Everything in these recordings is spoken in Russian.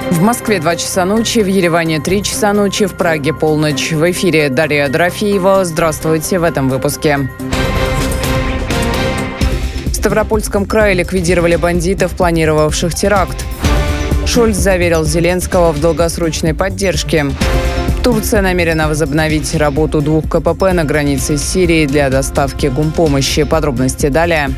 В Москве 2 часа ночи, в Ереване 3 часа ночи, в Праге полночь. В эфире Дарья Дорофеева. Здравствуйте в этом выпуске. В Ставропольском крае ликвидировали бандитов, планировавших теракт. Шольц заверил Зеленского в долгосрочной поддержке. Турция намерена возобновить работу 2 КПП на границе с Сирией для доставки гумпомощи. Подробности далее.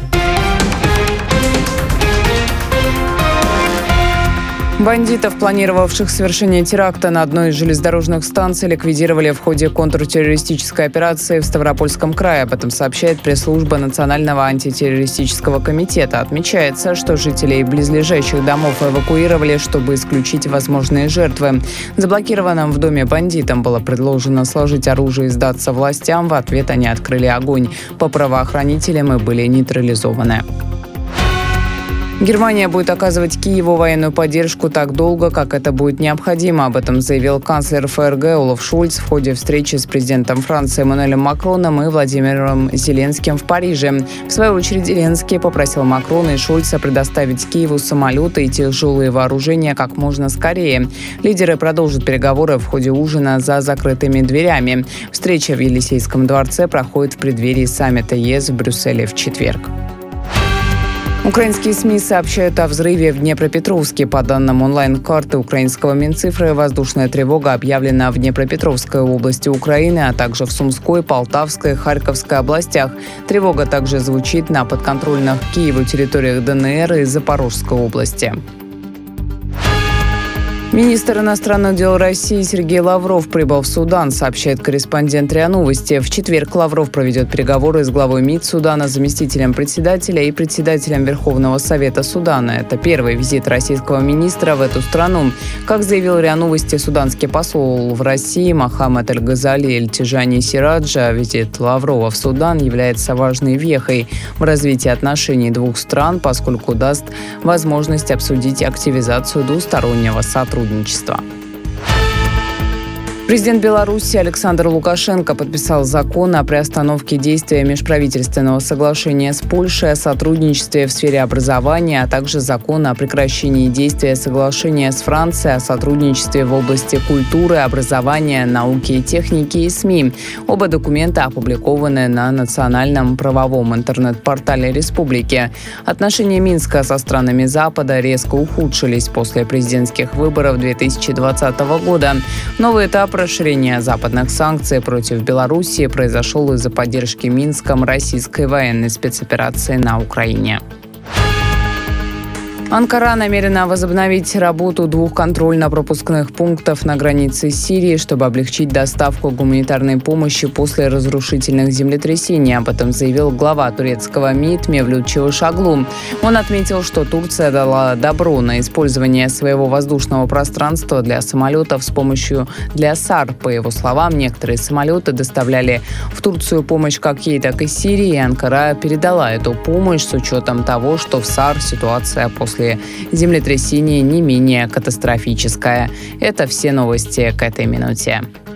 Бандитов, планировавших совершение теракта на одной из железнодорожных станций, ликвидировали в ходе контртеррористической операции в Ставропольском крае. Об этом сообщает пресс-служба Национального антитеррористического комитета. Отмечается, что жителей близлежащих домов эвакуировали, чтобы исключить возможные жертвы. Заблокированным в доме бандитам было предложено сложить оружие и сдаться властям. В ответ они открыли огонь по правоохранителям и были нейтрализованы. Германия будет оказывать Киеву военную поддержку так долго, как это будет необходимо. Об этом заявил канцлер ФРГ Олаф Шольц в ходе встречи с президентом Франции Эммануэлем Макроном и Владимиром Зеленским в Париже. В свою очередь Зеленский попросил Макрона и Шольца предоставить Киеву самолеты и тяжелые вооружения как можно скорее. Лидеры продолжат переговоры в ходе ужина за закрытыми дверями. Встреча в Елисейском дворце проходит в преддверии саммита ЕС в Брюсселе в четверг. Украинские СМИ сообщают о взрыве в Днепропетровске. По данным онлайн-карты украинского Минцифры, воздушная тревога объявлена в Днепропетровской области Украины, а также в Сумской, Полтавской, Харьковской областях. Тревога также звучит на подконтрольных Киеву территориях ДНР и Запорожской области. Министр иностранных дел России Сергей Лавров прибыл в Судан, сообщает корреспондент РИА Новости. В четверг Лавров проведет переговоры с главой МИД Судана, заместителем председателя и председателем Верховного Совета Судана. Это первый визит российского министра в эту страну. Как заявил РИА Новости суданский посол в России Мохаммед Аль-Газали Эль-Тижани Сираджа, визит Лаврова в Судан является важной вехой в развитии отношений двух стран, поскольку даст возможность обсудить активизацию двустороннего сотрудничества. Президент Беларуси Александр Лукашенко подписал закон о приостановке действия межправительственного соглашения с Польшей о сотрудничестве в сфере образования, а также закон о прекращении действия соглашения с Францией о сотрудничестве в области культуры, образования, науки и техники и СМИ. Оба документа опубликованы на национальном правовом интернет-портале республики. Отношения Минска со странами Запада резко ухудшились после президентских выборов 2020 года. Новый этап расширения западных санкций против Белоруссии произошел из-за поддержки Минском российской военной спецоперации на Украине. Анкара намерена возобновить работу 2 контрольно-пропускных пунктов на границе с Сирией, чтобы облегчить доставку гуманитарной помощи после разрушительных землетрясений. Об этом заявил глава турецкого МИД Мевлют Чавушоглу. Он отметил, что Турция дала добро на использование своего воздушного пространства для самолетов с помощью для САР. По его словам, некоторые самолеты доставляли в Турцию помощь как ей, так и Сирии, и Анкара передала эту помощь с учетом того, что в САР ситуация после землетрясения не менее катастрофическая. Это все новости к этой минуте.